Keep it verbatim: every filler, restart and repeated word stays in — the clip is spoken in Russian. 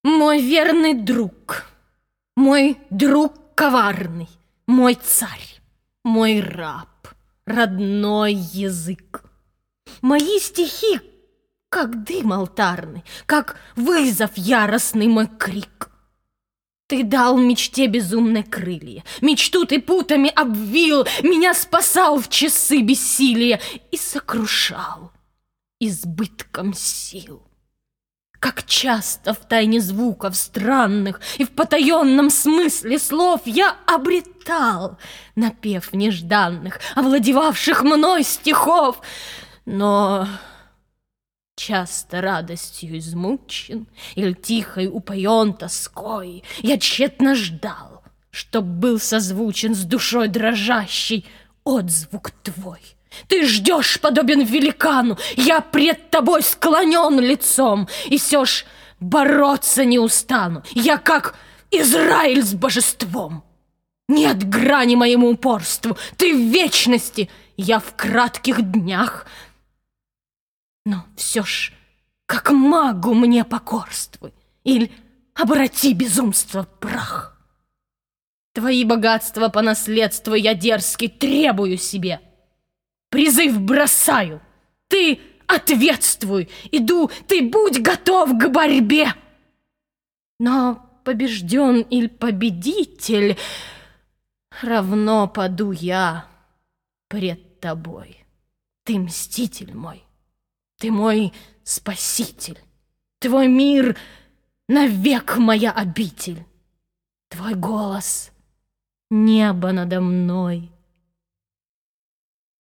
Мой верный друг, мой друг коварный, мой царь, мой раб, родной язык. Мои стихи, как дым алтарный, как вызов яростный мой крик. Ты дал мечте безумные крылья, мечту ты путами обвил, меня спасал в часы бессилия и сокрушал избытком сил. Как часто в тайне звуков странных и в потаенном смысле слов я обретал напев нежданных, овладевавших мной стихов, но часто радостью измучен или тихой упоен тоской, я тщетно ждал, чтоб был созвучен с душой дрожащей отзвук твой. Ты ждешь, подобен великану, я пред тобой склонен лицом, и все ж бороться не устану, я как Израиль с божеством. Нет грани моему упорству, ты в вечности, я в кратких днях. Но все ж, как магу мне покорствуй, или обрати безумство в прах. Твои богатства по наследству я дерзкий требую себе. Призыв бросаю, ты ответствуй, иду, ты будь готов к борьбе. Но побежден или победитель, равно паду я пред тобой. Ты мститель мой, ты мой спаситель, твой мир навек моя обитель, твой голос — небо надо мной.